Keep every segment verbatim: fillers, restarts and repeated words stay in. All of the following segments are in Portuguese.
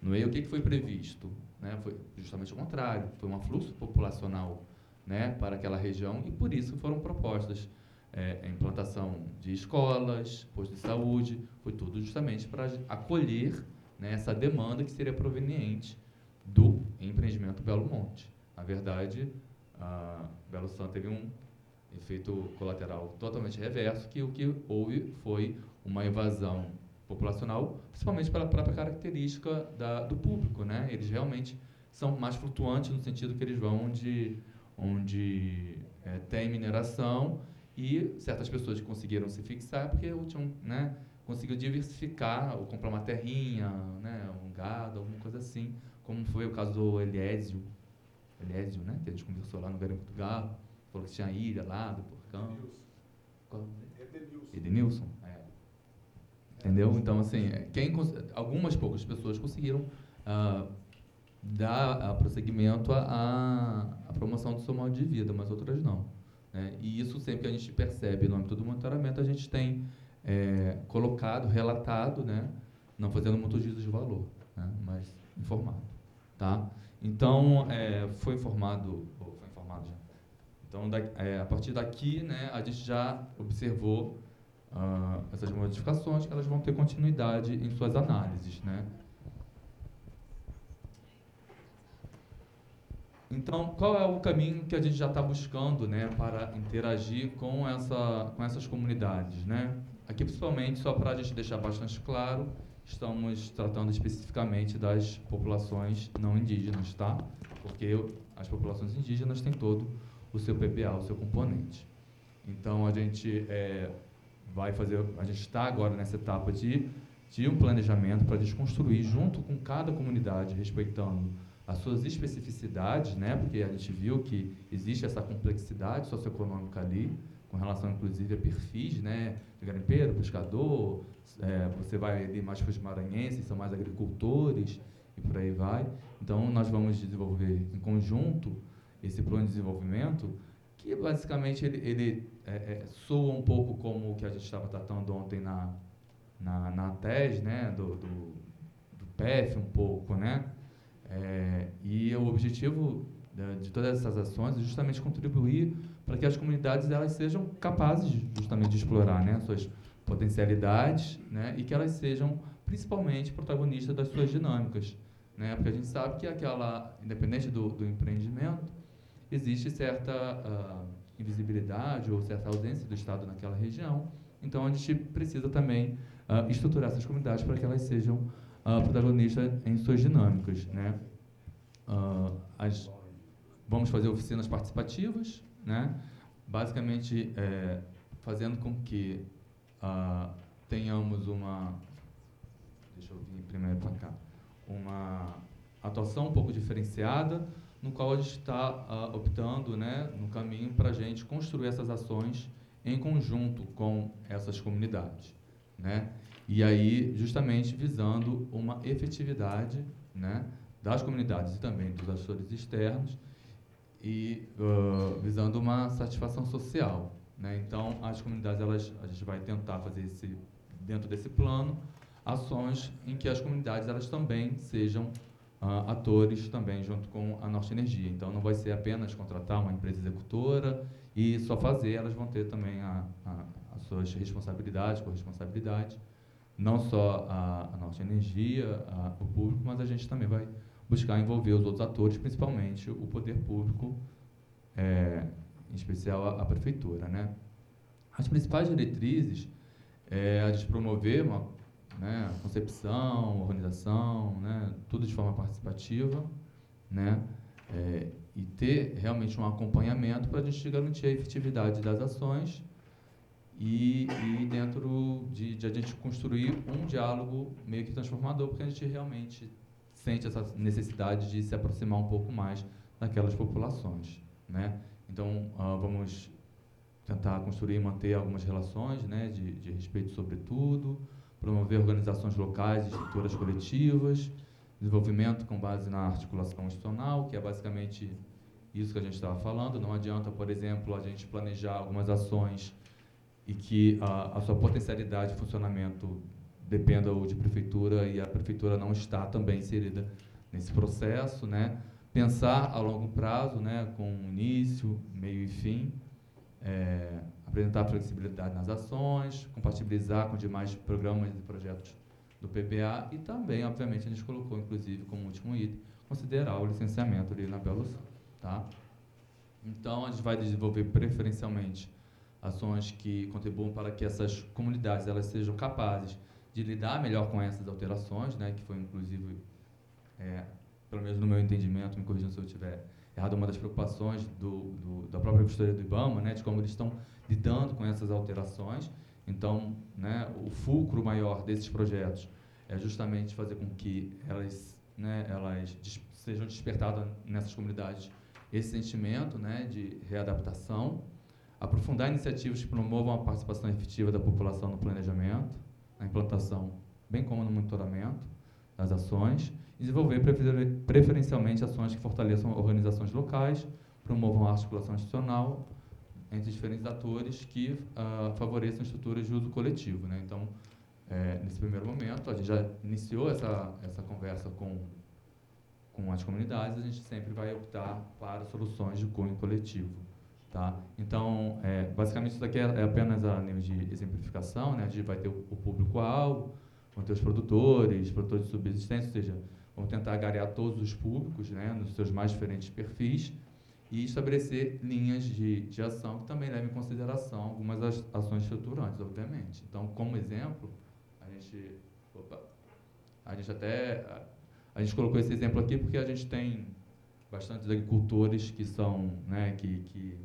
No E I, o que, que foi previsto? Né? Foi justamente o contrário, foi um afluxo populacional, né, para aquela região, e por isso foram propostas é, a implantação de escolas, postos de saúde, foi tudo justamente para acolher, né, essa demanda que seria proveniente do empreendimento Belo Monte. Na verdade, a Belo Santo teve um efeito colateral totalmente reverso, que o que houve foi uma evasão populacional, principalmente pela própria característica da, do público, né? Eles realmente são mais flutuantes no sentido que eles vão onde, onde é, tem mineração, e certas pessoas conseguiram se fixar porque tinham, né, conseguiu diversificar, ou comprar uma terrinha, né, um gado, alguma coisa assim, como foi o caso do Eliésio, Eliésio, né, que a gente conversou lá no Garimpo do Galo, falou que tinha ilha lá, do Porcão. Edenilson. Edenilson, é. Entendeu? Então, assim, quem, algumas poucas pessoas conseguiram ah, dar ah, prosseguimento à, à promoção do seu modo de vida, mas outras não. Né? E isso sempre que a gente percebe no âmbito do monitoramento, a gente tem é, colocado, relatado, né? Não fazendo muito juízo de valor, né? Mas informado. Tá? Então, é, foi informado, ou foi informado já. Então, da, é, a partir daqui, né, a gente já observou uh, essas modificações, que elas vão ter continuidade em suas análises, né? Então, qual é o caminho que a gente já está buscando, né, para interagir com, essa, com essas comunidades, né? Aqui, principalmente, só para a gente deixar bastante claro, estamos tratando especificamente das populações não indígenas, tá? Porque as populações indígenas têm todo o seu P P A, o seu componente. Então, a gente é, vai fazer, a gente está agora nessa etapa de, de um planejamento para desconstruir, junto com cada comunidade, respeitando as suas especificidades, né? Porque a gente viu que existe essa complexidade socioeconômica ali, com relação, inclusive, a perfis, né? De garimpeiro, pescador, é, você vai ali mais para os maranhenses, são mais agricultores, e por aí vai. Então, nós vamos desenvolver em conjunto esse plano de desenvolvimento, que basicamente ele, ele é, é, soa um pouco como o que a gente estava tratando ontem na, na, na T E S, né? do, do, do P E F um pouco, né? É, e o objetivo de, de todas essas ações é justamente contribuir para que as comunidades elas sejam capazes de, justamente de explorar, né, suas potencialidades, né, e que elas sejam principalmente protagonistas das suas dinâmicas, né, porque a gente sabe que aquela, independente do, do empreendimento, existe certa uh, invisibilidade ou certa ausência do Estado naquela região, então a gente precisa também uh, estruturar essas comunidades para que elas sejam Uh, protagonista em suas dinâmicas, né? Uh, as, vamos fazer oficinas participativas, né? Basicamente é, fazendo com que uh, tenhamos uma, deixa eu vir primeiro para cá, uma atuação um pouco diferenciada, no qual a gente está uh, optando, né, no caminho para a gente construir essas ações em conjunto com essas comunidades, né? E aí, justamente visando uma efetividade, né, das comunidades e também dos atores externos, e uh, visando uma satisfação social, né? Então, as comunidades, elas, a gente vai tentar fazer esse, dentro desse plano, ações em que as comunidades elas também sejam uh, atores também junto com a Norte Energia. Então, não vai ser apenas contratar uma empresa executora e só fazer, elas vão ter também a, a, as suas responsabilidades, corresponsabilidades, não só a, a Norte Energia, a, o público, mas a gente também vai buscar envolver os outros atores, principalmente o poder público, é, em especial a, a prefeitura, né? As principais diretrizes é a de promover uma, né, concepção, organização, né, tudo de forma participativa, né, é, e ter realmente um acompanhamento para a gente garantir a efetividade das ações. E, e dentro de, de a gente construir um diálogo meio que transformador, porque a gente realmente sente essa necessidade de se aproximar um pouco mais daquelas populações, né? Então, uh, vamos tentar construir e manter algumas relações, né, de, de respeito sobretudo, promover organizações locais e estruturas coletivas, desenvolvimento com base na articulação institucional, que é basicamente isso que a gente estava falando. Não adianta, por exemplo, a gente planejar algumas ações e que a, a sua potencialidade de funcionamento dependa ou de prefeitura e a prefeitura não está também inserida nesse processo, né? Pensar a longo prazo, né, com início, meio e fim, é, apresentar flexibilidade nas ações, compatibilizar com demais programas e projetos do P B A e também, obviamente, a gente colocou, inclusive, como último item, considerar o licenciamento ali na Belo Horizonte, tá? Então, a gente vai desenvolver preferencialmente ações que contribuam para que essas comunidades elas sejam capazes de lidar melhor com essas alterações, né, que foi, inclusive, é, pelo menos no meu entendimento, me corrijam se eu estiver errado, uma das preocupações do, do, da própria vistoria do IBAMA, né, de como eles estão lidando com essas alterações. Então, né, o fulcro maior desses projetos é justamente fazer com que elas, né, elas des- sejam despertadas nessas comunidades esse sentimento, né, de readaptação, aprofundar iniciativas que promovam a participação efetiva da população no planejamento, na implantação, bem como no monitoramento das ações, e desenvolver prefer- preferencialmente ações que fortaleçam organizações locais, promovam a articulação institucional entre diferentes atores que uh, favoreçam estruturas de uso coletivo, né? Então, é, nesse primeiro momento, a gente já iniciou essa, essa conversa com, com as comunidades, a gente sempre vai optar para soluções de cunho coletivo. Tá? Então, é, basicamente, isso daqui é, é apenas a nível de exemplificação, né? A gente vai ter o, o público-alvo, vão ter os produtores, produtores de subsistência, ou seja, vão tentar agregar todos os públicos, né, nos seus mais diferentes perfis e estabelecer linhas de, de ação que também levem em consideração algumas as, ações estruturantes, obviamente. Então, como exemplo, a gente, opa, a gente até a, a gente colocou esse exemplo aqui porque a gente tem bastantes agricultores que são, né, que, que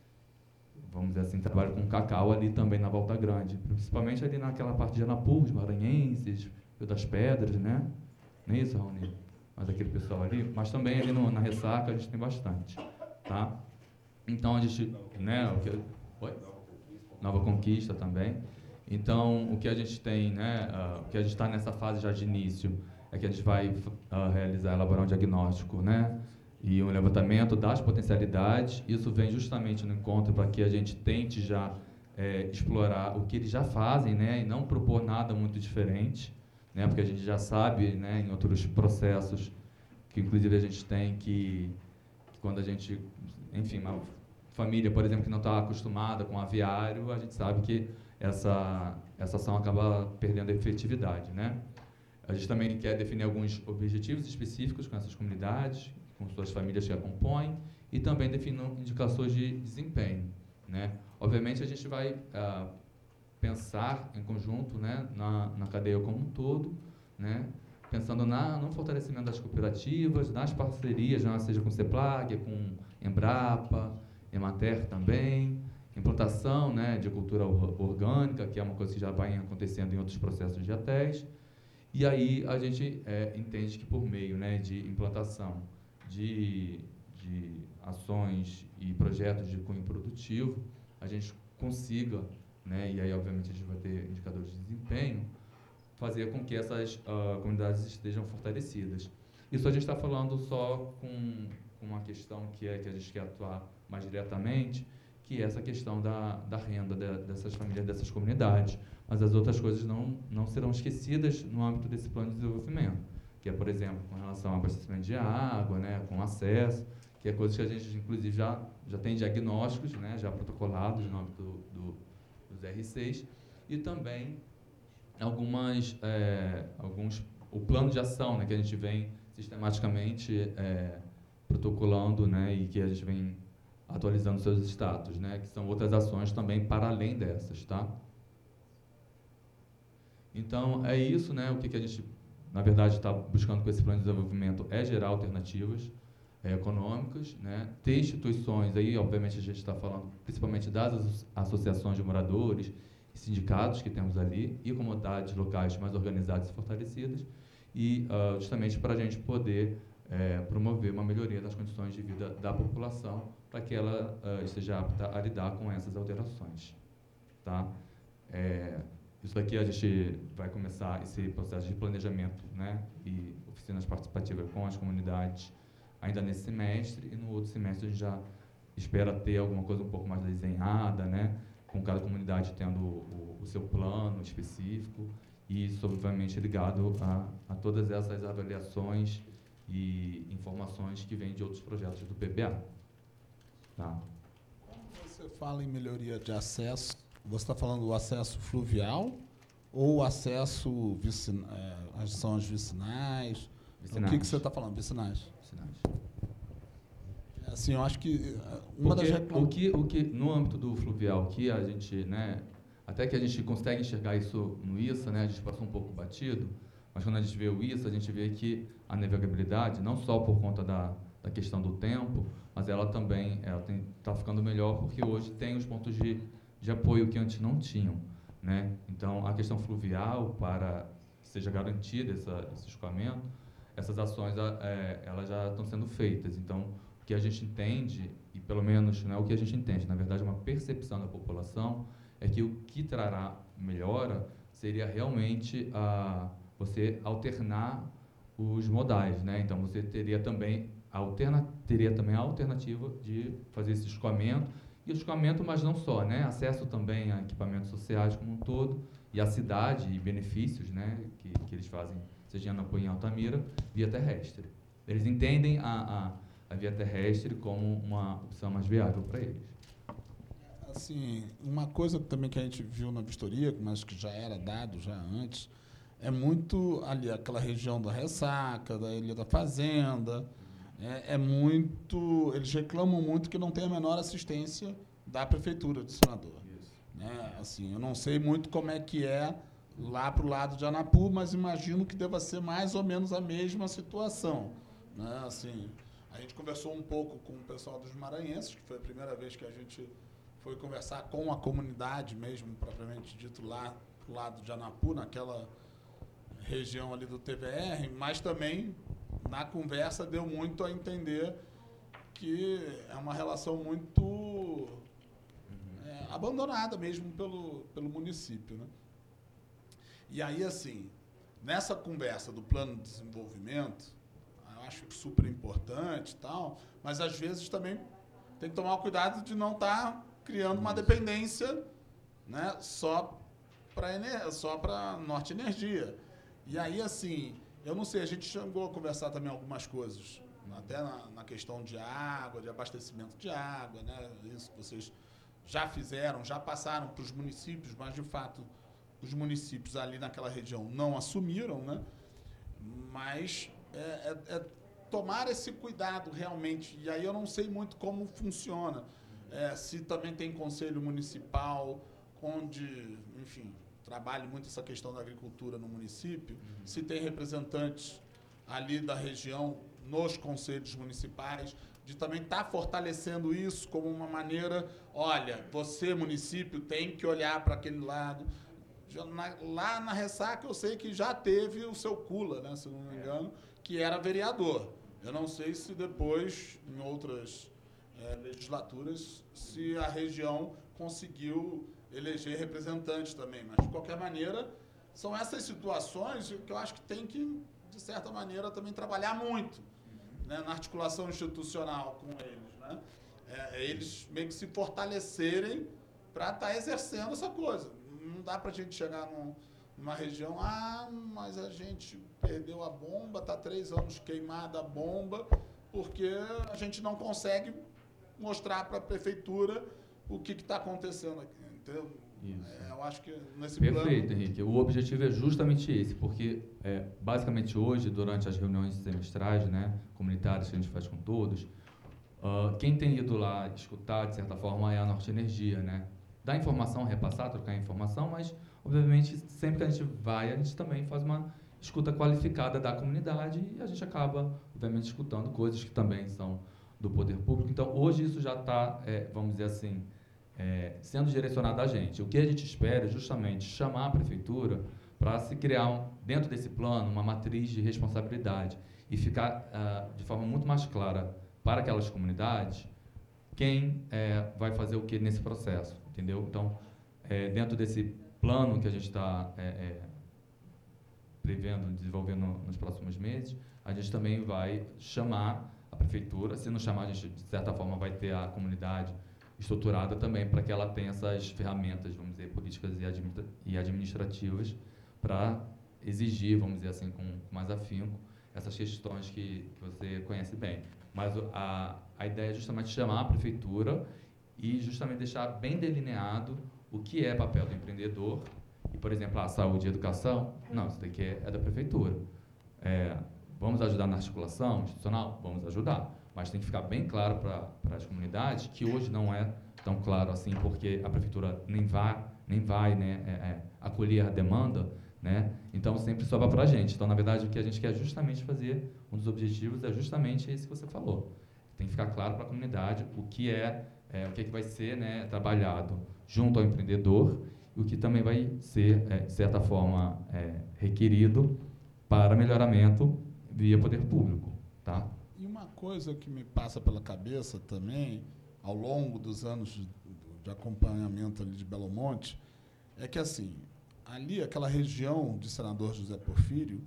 vamos dizer assim, trabalham com cacau ali também na Volta Grande, principalmente ali naquela parte de Anapu, Maranhenses, Rio das Pedras, né? Não é isso, Raoni? Mas aquele pessoal ali, mas também ali no, na Ressaca a gente tem bastante, tá? Então a gente, né, o que, oi? Nova Conquista também. Então o que a gente tem, né, uh, o que a gente está nessa fase já de início é que a gente vai uh, realizar, elaborar um diagnóstico, né, e um levantamento das potencialidades. Isso vem justamente no encontro para que a gente tente já é, explorar o que eles já fazem, né, e não propor nada muito diferente, né, porque a gente já sabe, né, em outros processos que inclusive a gente tem que, que quando a gente, enfim, uma família, por exemplo, que não está acostumada com aviário, a gente sabe que essa, essa ação acaba perdendo a efetividade, né? A gente também quer definir alguns objetivos específicos com essas comunidades, com suas famílias que a compõem, e também definir indicações de desempenho, né? Obviamente, a gente vai ah, pensar em conjunto, né, na, na cadeia como um todo, né, pensando na, no fortalecimento das cooperativas, nas parcerias, né, seja com o CEPLAG, com Embrapa, Emater também, implantação, né, de cultura orgânica, que é uma coisa que já vai acontecendo em outros processos de ATES. E aí a gente é, entende que por meio, né, de implantação de, de ações e projetos de cunho produtivo, a gente consiga, né, e aí obviamente a gente vai ter indicadores de desempenho, fazer com que essas uh, comunidades estejam fortalecidas. Isso a gente está falando só com, com uma questão que é que a gente quer atuar mais diretamente, que é essa questão da, da renda de, dessas famílias, dessas comunidades. Mas as outras coisas não, não serão esquecidas no âmbito desse plano de desenvolvimento, que é, por exemplo, com relação ao abastecimento de água, né, com acesso, que é coisas que a gente, inclusive, já, já tem diagnósticos, né, já protocolados no âmbito do, do, dos R seis, e também algumas, é, alguns, o plano de ação, né, que a gente vem sistematicamente é, protocolando, né, e que a gente vem atualizando seus status, né, que são outras ações também para além dessas, tá? Então, é isso, né, o que, que a gente, na verdade, está buscando com esse plano de desenvolvimento é gerar alternativas é, econômicas, né, ter instituições, aí, obviamente, a gente está falando principalmente das associações de moradores, sindicatos que temos ali, e comunidades locais mais organizadas e fortalecidas, e uh, justamente para a gente poder é, promover uma melhoria das condições de vida da população, para que ela uh, esteja apta a lidar com essas alterações. Tá? É, isso daqui a gente vai começar esse processo de planejamento, né, e oficinas participativas com as comunidades ainda nesse semestre, e no outro semestre a gente já espera ter alguma coisa um pouco mais desenhada, né, com cada comunidade tendo o, o, o seu plano específico, e isso, obviamente, ligado a, a todas essas avaliações e informações que vêm de outros projetos do P B A. Tá? Quando você fala em melhoria de acesso, você está falando do acesso fluvial ou o acesso vicina, é, são as vicinais? Vicinais. O que, que você está falando? Vicinais. Vicinais. Assim, eu acho que uma Porque das reclam... o que o que no âmbito do fluvial que a gente, né, até que a gente consegue enxergar isso no I S A, né, a gente passou um pouco batido, mas quando a gente vê o I S A, a gente vê que a navegabilidade, não só por conta da, da questão do tempo, mas ela também ela está ficando melhor porque hoje tem os pontos de, de apoio que antes não tinham, né? Então, a questão fluvial, para que seja garantida essa, esse escoamento, essas ações é, elas já estão sendo feitas. Então, o que a gente entende, e pelo menos não é o que a gente entende, na verdade, uma percepção da população, é que o que trará melhora seria realmente a, você alternar os modais, né? Então, você teria também, alterna, teria também a alternativa de fazer esse escoamento, e o escoamento, mas não só, né? Acesso também a equipamentos sociais como um todo, e a cidade e benefícios, né, que, que eles fazem, seja em Anapu e em Altamira, via terrestre. Eles entendem a, a, a via terrestre como uma opção mais viável para eles. Assim, uma coisa também que a gente viu na vistoria, mas que já era dado já antes, é muito ali aquela região da Ressaca, da Ilha da Fazenda, é, é muito, eles reclamam muito que não tem a menor assistência da prefeitura de Senador. Isso. Né? Assim, eu não sei muito como é que é lá para o lado de Anapu, mas imagino que deva ser mais ou menos a mesma situação. Né? Assim, a gente conversou um pouco com o pessoal dos maranhenses, que foi a primeira vez que a gente foi conversar com a comunidade mesmo, propriamente dito, lá para o lado de Anapu, naquela região ali do T V R, mas também, na conversa, deu muito a entender que é uma relação muito uhum. é, abandonada mesmo pelo, pelo município. Né? E aí, assim, nessa conversa do plano de desenvolvimento, eu acho super importante e tal, mas às vezes também tem que tomar o cuidado de não estar tá criando uma dependência, né, só para só para Norte Energia. E aí, assim, eu não sei, a gente chegou a conversar também algumas coisas, até na, na questão de água, de abastecimento de água, né, isso que vocês já fizeram, já passaram para os municípios, mas, de fato, os municípios ali naquela região não assumiram, né, mas é, é, é tomar esse cuidado realmente, e aí eu não sei muito como funciona, é, se também tem conselho municipal, onde, enfim, trabalha muito essa questão da agricultura no município, uhum. se tem representantes ali da região nos conselhos municipais, de também estar tá fortalecendo isso como uma maneira, olha, você, município, tem que olhar para aquele lado. Já na, lá na Ressaca eu sei que já teve o seu Cula, né, se não me engano, que era vereador. Eu não sei se depois, em outras é, legislaturas, se a região conseguiu eleger representantes também. Mas, de qualquer maneira, são essas situações que eu acho que tem que, de certa maneira, também trabalhar muito, né, na articulação institucional com eles. Né? É, eles meio que se fortalecerem para estar tá exercendo essa coisa. Não dá para a gente chegar num, numa região, ah, mas a gente perdeu a bomba, está três anos queimada a bomba, porque a gente não consegue mostrar para a prefeitura o que está acontecendo aqui. Entendeu? Isso. É, eu acho que nesse Perfeito, plano... Perfeito, Henrique. O objetivo é justamente esse, porque, é, basicamente, hoje, durante as reuniões semestrais, né, comunitárias que a gente faz com todos, uh, quem tem ido lá escutar, de certa forma, é a Norte Energia, né? Dar informação, repassar, trocar informação, mas, obviamente, sempre que a gente vai, a gente também faz uma escuta qualificada da comunidade e a gente acaba, obviamente, escutando coisas que também são do poder público. Então, hoje isso já está, é, vamos dizer assim, é, sendo direcionado a gente. O que a gente espera é justamente chamar a prefeitura para se criar, um, dentro desse plano, uma matriz de responsabilidade e ficar uh, de forma muito mais clara para aquelas comunidades quem é, vai fazer o que nesse processo, entendeu? Então, é, dentro desse plano que a gente está é, é, prevendo, desenvolvendo nos próximos meses, a gente também vai chamar a prefeitura. Se não chamar, a gente, de certa forma, vai ter a comunidade estruturada também para que ela tenha essas ferramentas, vamos dizer, políticas e administrativas para exigir, vamos dizer assim, com, com mais afinco, essas questões que, que você conhece bem. Mas a, a ideia é justamente chamar a prefeitura e justamente deixar bem delineado o que é papel do empreendedor. E, por exemplo, a saúde e educação, não, isso daqui é, é da prefeitura. É, vamos ajudar na articulação institucional? Vamos ajudar. Mas tem que ficar bem claro para as comunidades, que hoje não é tão claro assim, porque a prefeitura nem vai, nem vai né, é, é, acolher a demanda, né? Então sempre sobra para a gente. Então, na verdade, o que a gente quer justamente fazer, um dos objetivos é justamente esse que você falou. Tem que ficar claro para a comunidade o que é, é o que, é que vai ser né, trabalhado junto ao empreendedor e o que também vai ser, é, de certa forma, é, requerido para melhoramento via poder público. Tá? E uma coisa que me passa pela cabeça também, ao longo dos anos de, de acompanhamento ali de Belo Monte, é que, assim, ali, aquela região de Senador José Porfírio,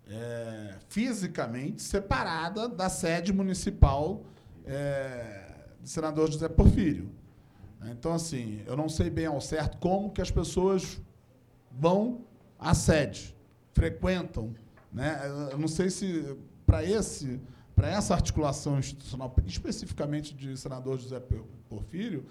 é fisicamente separada da sede municipal é, de Senador José Porfírio. Então, assim, eu não sei bem ao certo como que as pessoas vão à sede, frequentam. Né? Eu não sei se, para esse, para essa articulação institucional, especificamente de Senador José Porfírio,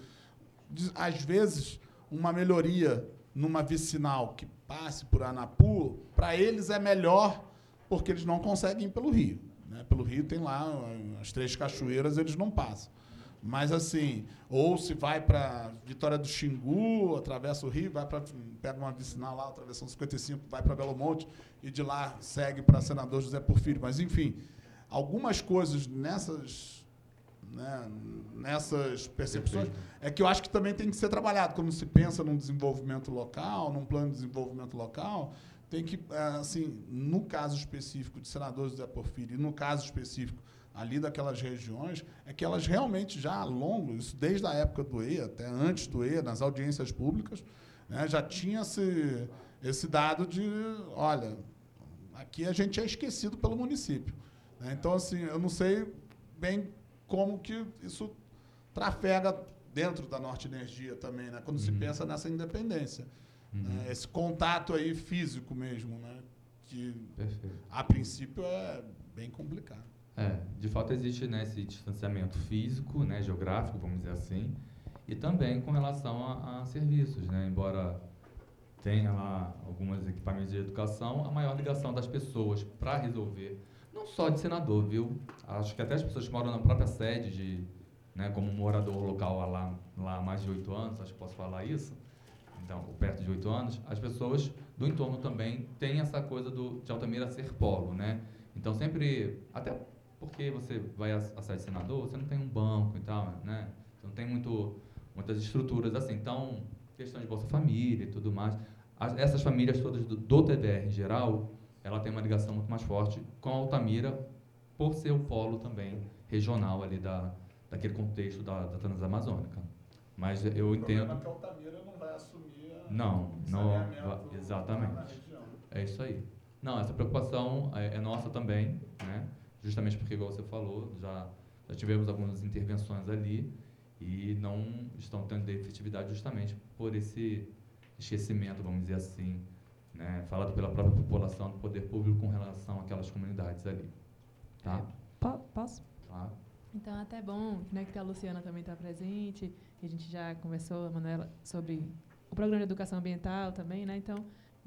às vezes, uma melhoria numa vicinal que passe por Anapu, para eles é melhor, porque eles não conseguem ir pelo Rio. Né? Pelo Rio tem lá as Três Cachoeiras, eles não passam. Mas, assim, ou se vai para Vitória do Xingu, atravessa o Rio, vai pra, pega uma vicinal lá, atravessando cinquenta e cinco, vai para Belo Monte, e de lá segue para Senador José Porfírio. Mas, enfim, algumas coisas nessas, né, nessas percepções é que eu acho que também tem que ser trabalhado. Quando se pensa num desenvolvimento local, num plano de desenvolvimento local, tem que, assim, no caso específico de Senador José Porfírio, e no caso específico ali daquelas regiões, é que elas realmente já ao longo, isso desde a época do E I A, até antes do E I A, nas audiências públicas, né, já tinha esse, esse dado de, olha, aqui a gente é esquecido pelo município. Né? Então, assim, eu não sei bem como que isso trafega dentro da Norte Energia também, né, quando uhum. se pensa nessa independência. Uhum. Né, esse contato aí físico mesmo, né, que, Perfeito. a princípio, é bem complicado. É, de fato existe né, esse distanciamento físico, né, geográfico, vamos dizer assim, e também com relação a, a serviços, né, embora tenha lá alguns equipamentos de educação, a maior ligação das pessoas para resolver, não só de senador, viu? Acho que até as pessoas que moram na própria sede, de, né, como morador local lá, lá há mais de oito anos, acho que posso falar isso, então, perto de oito anos, as pessoas do entorno também têm essa coisa do, de Altamira ser polo, né? Então, sempre, até porque você vai à sede de senador, você não tem um banco e tal, né? Você não tem muito, muitas estruturas assim. Então, questão de Bolsa Família e tudo mais. As, essas famílias todas do, do T D R em geral, ela tem uma ligação muito mais forte com a Altamira, por ser o polo também regional ali da, daquele contexto da, da Transamazônica. Mas eu entendo... O problema é que a Altamira não vai assumir a não, não, exatamente. Na região. É isso aí. Não, essa preocupação é, é nossa também, né? Justamente porque, igual você falou, já, já tivemos algumas intervenções ali e não estão tendo efetividade justamente por esse esquecimento, vamos dizer assim, né, falado pela própria população do poder público com relação àquelas comunidades ali. Tá? Posso? Claro. Então, até é bom, né, que a Luciana também está presente, e a gente já conversou, Manuela, sobre o programa de educação ambiental também, né? Então,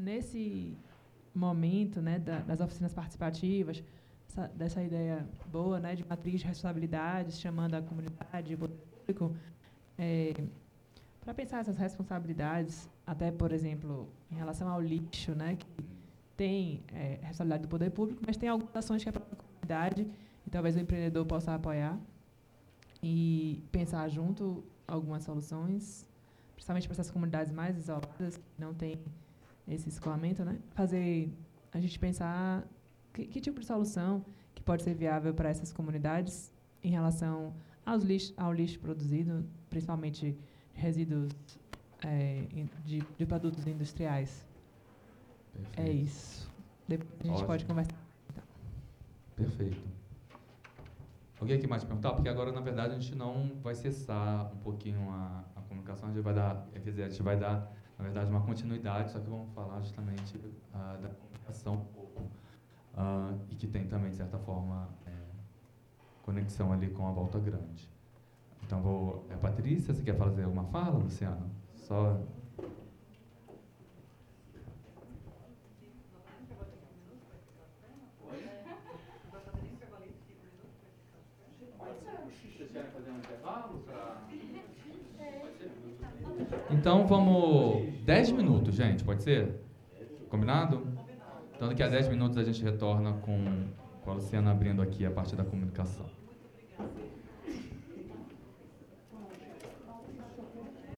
nesse momento, né, da, das oficinas participativas, essa, dessa ideia boa, né, de matriz de responsabilidades, chamando a comunidade, o público, é, para pensar essas responsabilidades, até, por exemplo, em relação ao lixo, né, que tem é, responsabilidade do poder público, mas tem algumas ações que a própria comunidade e talvez o empreendedor possa apoiar e pensar junto algumas soluções, principalmente para essas comunidades mais isoladas, que não têm esse escoamento, né? Fazer a gente pensar que, que tipo de solução que pode ser viável para essas comunidades em relação aos lixo, ao lixo produzido, principalmente resíduos é, de, de produtos industriais. Perfeito. É isso. Depois a gente Ótimo. Pode conversar. Então. Perfeito. Alguém aqui mais perguntar? Porque agora, na verdade, a gente não vai cessar um pouquinho a, a comunicação, a gente vai dar, quer dizer, a gente vai dar na verdade, uma continuidade, só que vamos falar justamente uh, da comunicação um pouco, uh, e que tem também, de certa forma, é, conexão ali com a Volta Grande. Então, vou... É, Patrícia, você quer fazer alguma fala, Luciano? Só... Então, vamos... dez minutos, gente, pode ser? Combinado? Então, daqui a dez minutos a gente retorna com, com a Luciana abrindo aqui a parte da comunicação.